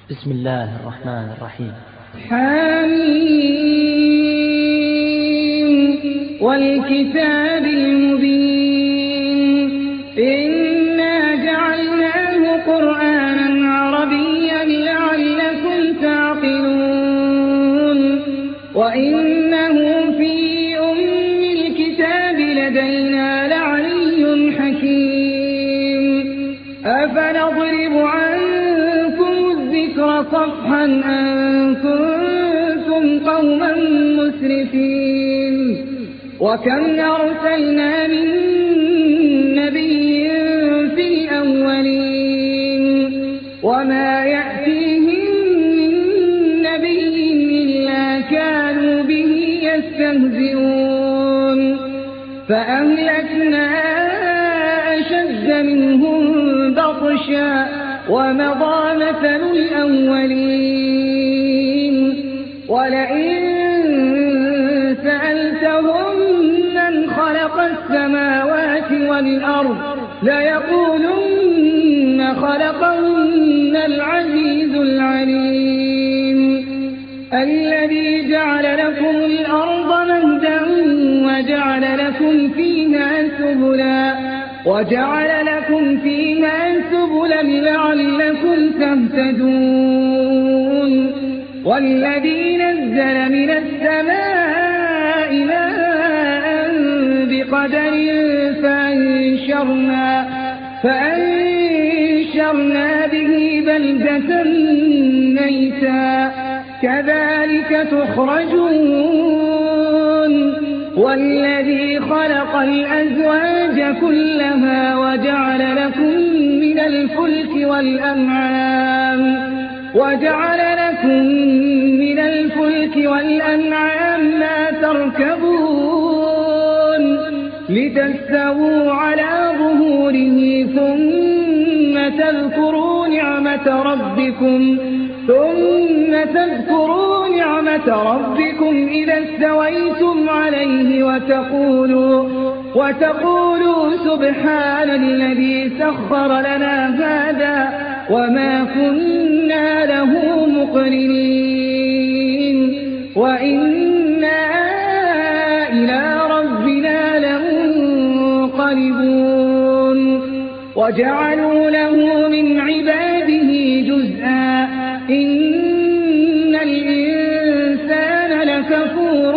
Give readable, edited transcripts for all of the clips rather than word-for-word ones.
بسم الله الرحمن الرحيم. حميم والكتاب المبين إنا جعلناه قرآنا عربيا لعلكم تعقلون وإنه في أم الكتاب لدينا لعلي حكيم أفنضرب عنكم الذكر صفحا أن كنتم قوما مسرفين وكم أرسلنا من نبي في الأولين وما يأتيهم من نبي إلا كانوا به يستهزئون فأهلكنا أشد منهم بطشا ومضى مثل الأولين ولئن سألتهم من خلق السماوات والأرض ليقولن خلقهن العزيز العليم الذي جعل لكم الأرض مهدا وجعل لكم فيها سبلا لعلكم تهتدون والذي نزل من السماء ماء بقدر فأنشرنا به بلدة ميتا كذلك تخرجون والذي خلق الأزواج كلها وجعل لكم من الفلك والأنعام ما تركبون لتستووا على ظهوره ثم تذكروا نعمة ربكم إذا استويتم عليه وتقولوا سبحان الذي سخر لنا هذا وما كنا له مقرنين وإنا إلى ربنا لمنقلبون وجعلوا له من عباده جزءا إن الإنسان لكفور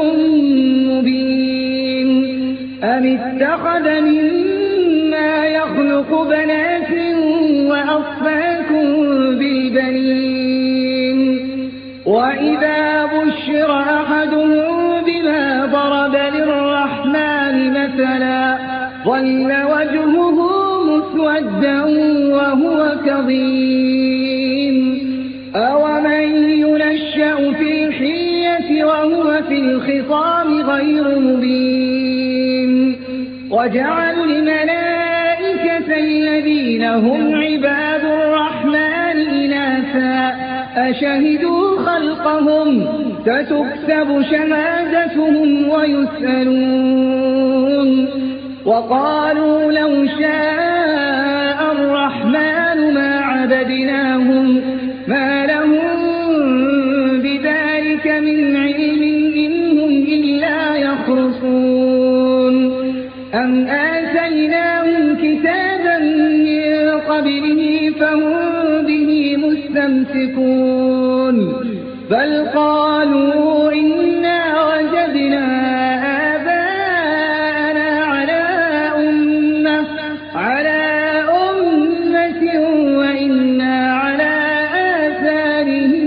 مبين أم اتخذ مما يخلق بنات وأصفاكم بالبنين وإذا بشر أحدهم بما ضرب للرحمن مثلا ظل وجهه مسودا وهو كظيم أومن ينشأ في الحلية وهو في الخصام غير مبين وجعلوا الملائكة الذين هم عباد الرحمن إناثا أشهدوا خلقهم ستكتب شهادتهم ويسألون وقالوا لو شاء الرحمن ما عبدناهم ما لهم بذلك من علم إن هم إلا يخرصون أم آتيناهم كتابا من قبله فهم به مستمسكون بل قالوا إنا وجدنا آباءنا على أمة وإنا على آثارهم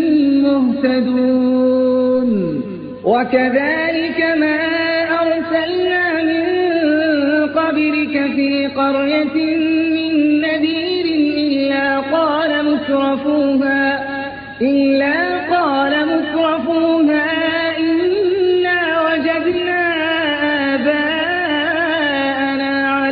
مهتدون وكذلك ما أرسلنا من قبلك في قرية من نذير إلا قال مترفوها إنا وجدنا آباءنا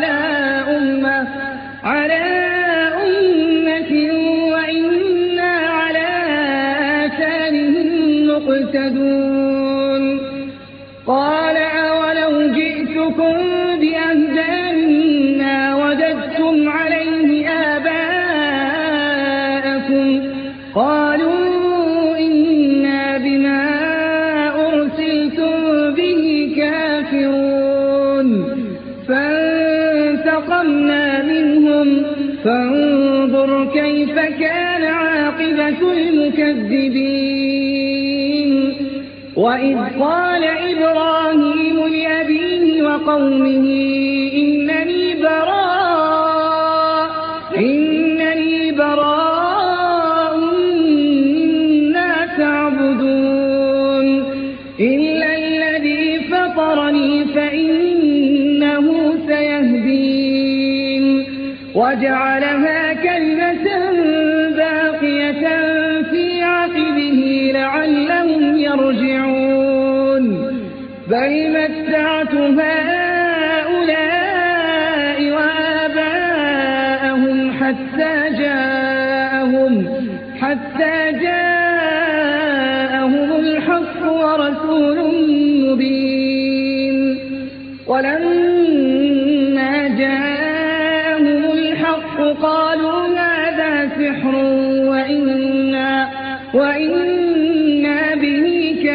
على أمة وإنا على آثارهم مقتدون قال أولو جئتكم بأهدى مما وجدتم عليه آباءكم قالوا فانظر كيف كان عاقبة المكذبين. وإذ قال إبراهيم لأبيه وقومه إنني براء مما تعبدون إلا الذي فطرني فإنه سيهدين. وجعلها كلمة باقية في عقبه لعلهم يرجعون. بل متعت هؤلاء وآباءهم حتى جاءهم الحق ورسول مبين. ولما جاءهم الحق قالوا هذا سحر وإنا به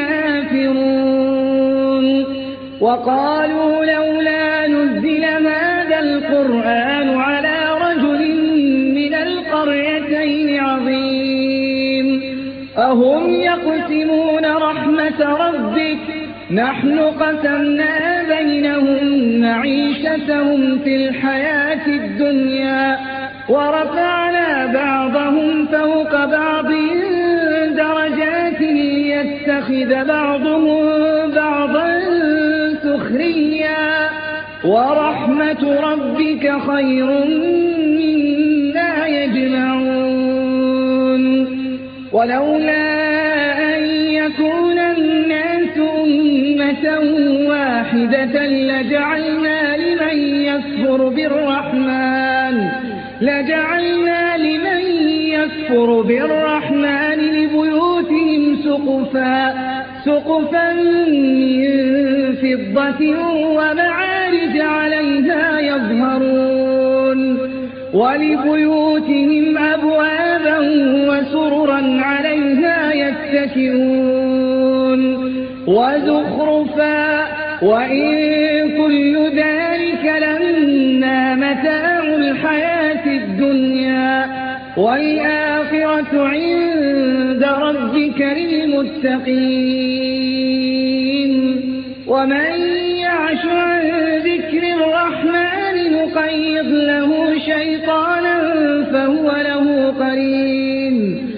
كافرون. وقالوا لولا نزل هذا القرآن على رجل من القريتين عظيم أهم يقسمون رحمة ربك نحن قسمنا بينهم معيشتهم في الحياة الدنيا ورفعنا بعضهم فوق بعض درجات ليتخذ بعضهم بعضا سخريا ورحمة ربك خير مما يجمعون. ولولا أن يكون الناس أمة واحدة لجعلنا لمن يكفر بالرحمن لبيوتهم سقفا من فضة ومعارج عليها يظهرون. ولبيوتهم أبوابا وسررا عليها يتكئون وزخرفا وإن كل ذلك لما متاع الحياة الدنيا والآخرة عند ربك للمتقين. ومن يعش عن ذكر الرحمن نقيض له شيطانا فهو له قرين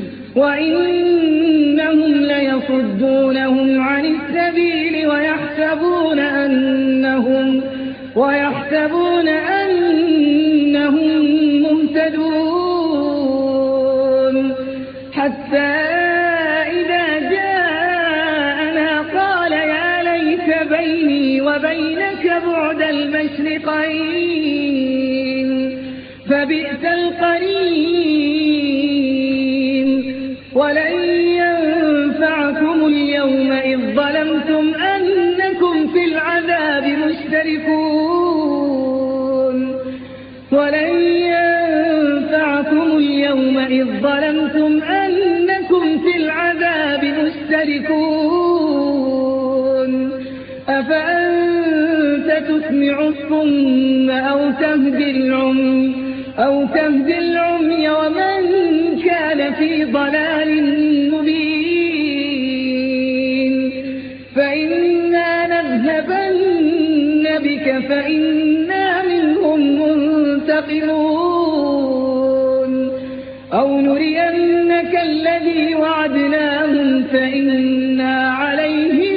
وإنهم ليصدونهم عن السبيل ويحسبون أنهم مهتدون. حتى إذا جاءنا قال يا ليت بيني وبينك بعد المشرقين فبئس القرين. ولن ينفعكم اليوم إذ ظلمتم أنكم في العذاب مشتركون. أفأنت تسمع الصم أو تهدي العمي ومن كان في ضلال مبين. فإنا نذهبن بك فإنا منهم منتقمون أو نرينك الذي وعدناهم فإنا عليهم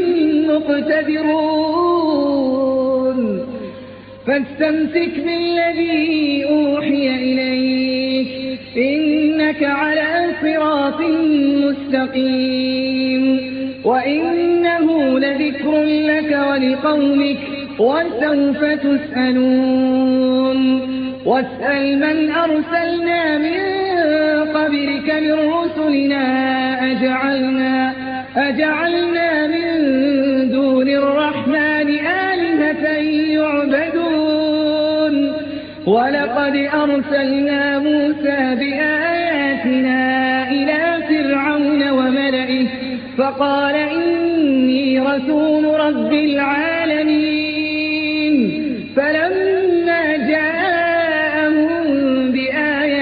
مقتدرون. فاستمسك بالذي أوحي إليك إنك على صراط مستقيم. وإنه لذكر لك ولقومك وسوف تسألون. واسأل من أرسلنا من قبلك من رسلنا أجعلنا من دون الرحمن آلهة يعبدون. ولقد أرسلنا موسى بآياتنا إلى فرعون وملئه فقال إني رسول رب العالمين. فلما جاءهم بآياتنا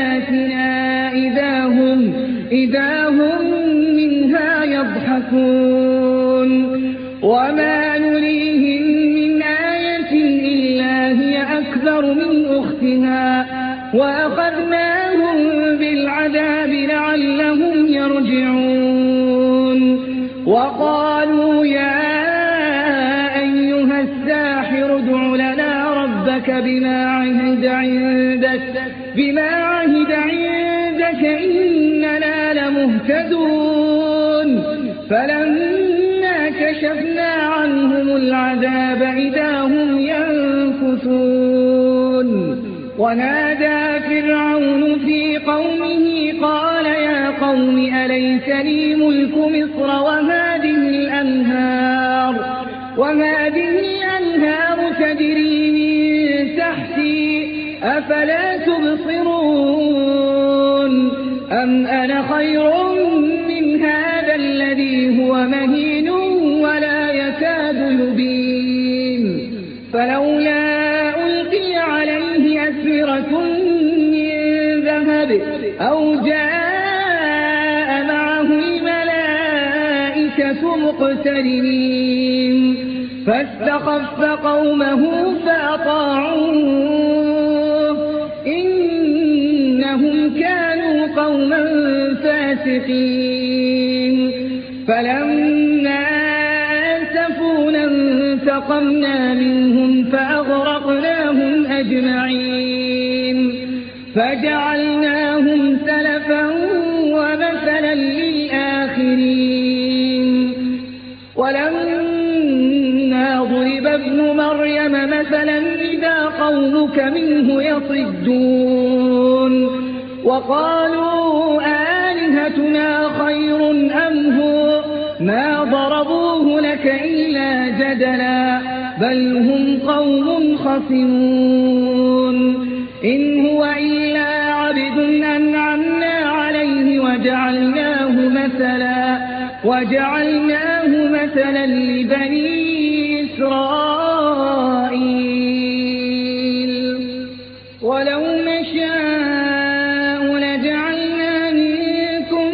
إذا هم منها يضحكون وما نريهم من آية إلا هي أكبر من أختها وأخذناهم بالعذاب لعلهم يرجعون وقالوا يا أيها الساحر ادع لنا ربك بما عهد عندك إننا لمهتدون فلما كشفنا عنهم العذاب إذا هم ينكثون ونادى فرعون في قومه قال يا قوم أليس لي ملك مصر وهذه الأنهار تجري من تحتي أفلا تبصرون أم أنا خير من هذا الذي هو مهين ولا يكاد يبين فلولا ألقي عليه أسورة من ذهب أو جاء معه الملائكة مقترنين فاستخف قومه فأطاعوه إنهم كانوا قوما فاسقين فلما آسفونا انتقمنا منهم فأغرقناهم أجمعين فجعلناهم سلفا ومثلا للآخرين ولما ضرب ابن مريم مثلا إذا قومك منه يصدون وقالوا آلهتنا خير أم هو ما ضربوه لك إلا جدلا بل هم قوم خصمون إن هو إلا عبد أنعمنا عليه وجعلناه مثلا لبني إسرائيل ولو نشاء لجعلنا منكم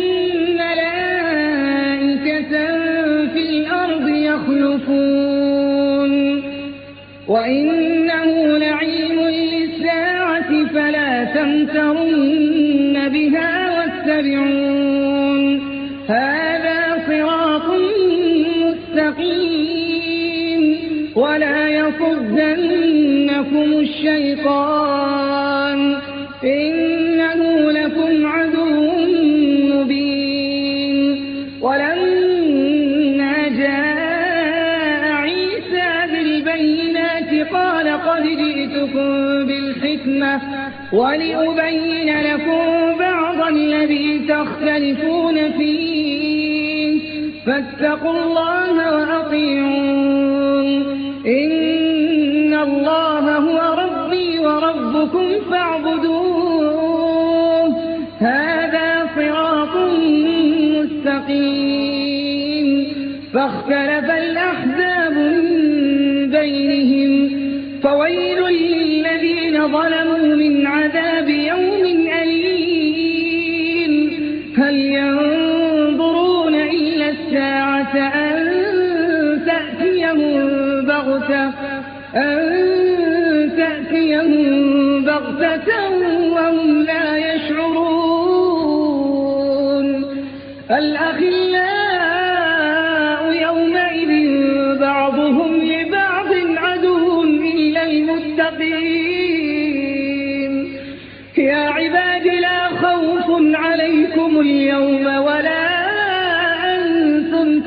ملائكة في الأرض يخلفون وإنه لعلم للساعة فلا تمترن بها واتبعون هذا صراط مستقيم ولا يصدنكم الشيطان إنه لكم عدو مبين ولما جاء عيسى بالبينات قال قد جئتكم بالحكمة ولأبين لكم بعض الذي تختلفون فيه فاتقوا الله وأطيعون إن الله هو ربي وربكم فاعبدوه هذا صراط مستقيم فاختلف الأحزاب من بينهم فويل للذين ظلموا من عذاب يوم أليم هل ينظرون إلا الساعة أن تأتيهم بغتة وهم لا يشعرون الأخلاء يومئذ بعضهم لبعض عدو إلا المتقين يا عباد لا خوف عليكم اليوم ولا أنتم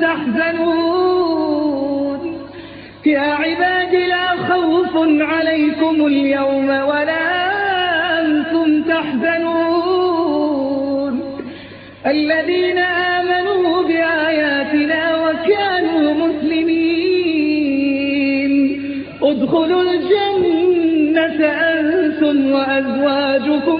تحزنون يا عباد لا خوف عليكم اليوم ولا أنتم تحزنون الذين آمنوا بآياتنا وكانوا مسلمين ادخلوا الجنة أنتم وأزواجكم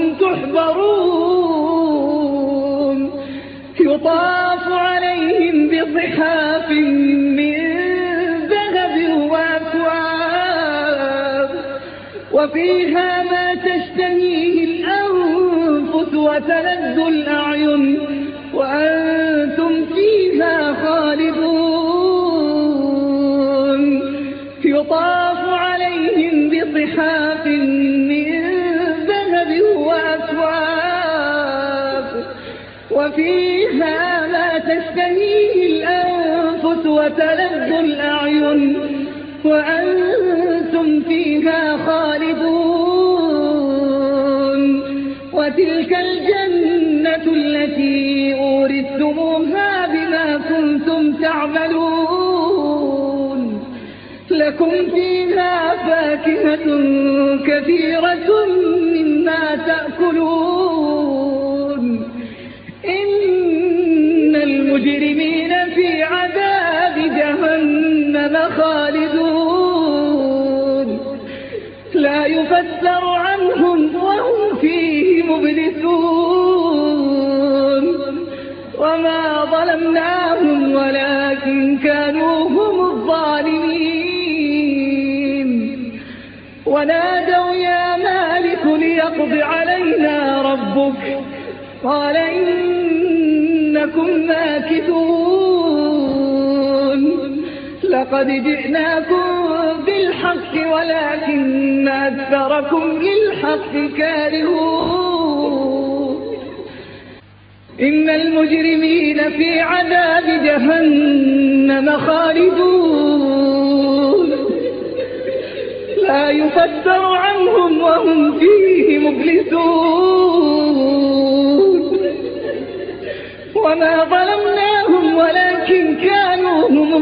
تحبرون يطاف عليهم بصحاف من ذهب وأكواب وفيها ما تشتهيه الأنفس وتلذ الأعين وفيها ما تشتهيه الأنفس وتلذ الأعين وأنتم فيها خالدون وتلك الجنة التي أورثتموها بما كنتم تعملون لكم فيها فاكهة كثيرة مما تأكلون إن المجرمين في عذاب جهنم خالدون لا يفتر عنهم وهم فيه مبلسون وما ظلمناهم ولكن كانوا هم الظالمين ونادوا يا مالك ليقض علينا ربك قال إنكم ماكثون لقد جئناكم بالحق ولكن أكثركم للحق كارهون إن المجرمين في عذاب جهنم خالدون لا يفتر عنهم وهم فيه مبلسون وما ظلمناهم ولكن كانوا هم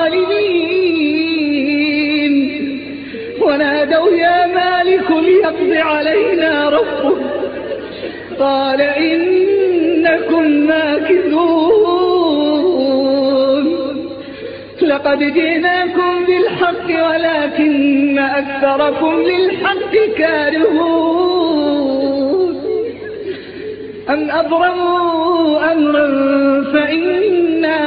الظالمين ونادوا يا مالك ليقض علينا ربك قال إنكم ماكثون لقد جئناكم بالحق ولكن أكثركم للحق كارهون أم أبرموا أمرا فإنا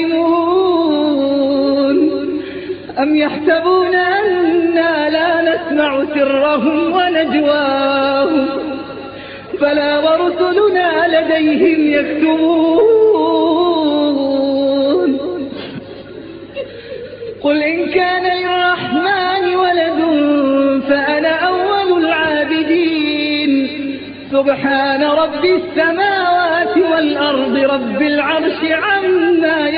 مبرمون أم يحسبون أنا لا نسمع سرهم ونجواهم بلى ورسلنا لديهم يكتبون قل إن كان للرحمن ولد فأنا أول العابدين سبحان رب السماوات والأرض رب العرش عما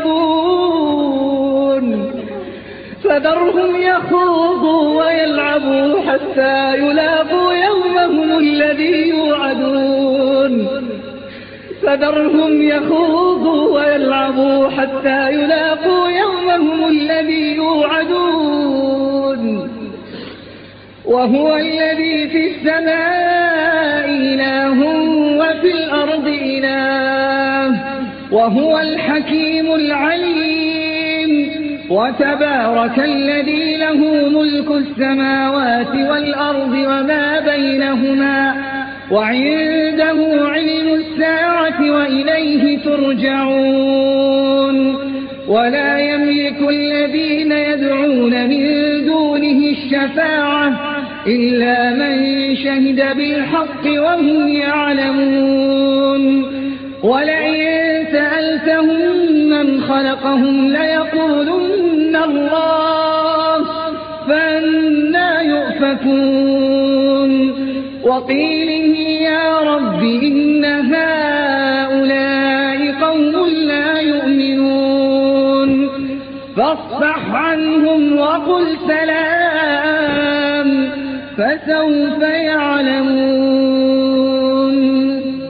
يصفون فذرهم يخوضوا ويلعبوا حتى يلاقوا يومهم الذي يوعدون فذرهم يخوضوا ويلعبوا حتى يلاقوا يومهم الذي يوعدون وهو الذي في السماء إله وفي الأرض إله وهو الحكيم العليم وتبارك الذي له ملك السماوات والأرض وما بينهما وعنده علم الساعة وإليه ترجعون ولا يملك الذين يدعون من دونه الشفاعة إلا من شهد بالحق وهم يعلمون ولئن سألتهم من خلقهم ليقولن الله فأنى يؤفكون وقيله يا رب إن هؤلاء قوم لا يؤمنون فاصفح عنهم وقل سلام فسوف يعلمون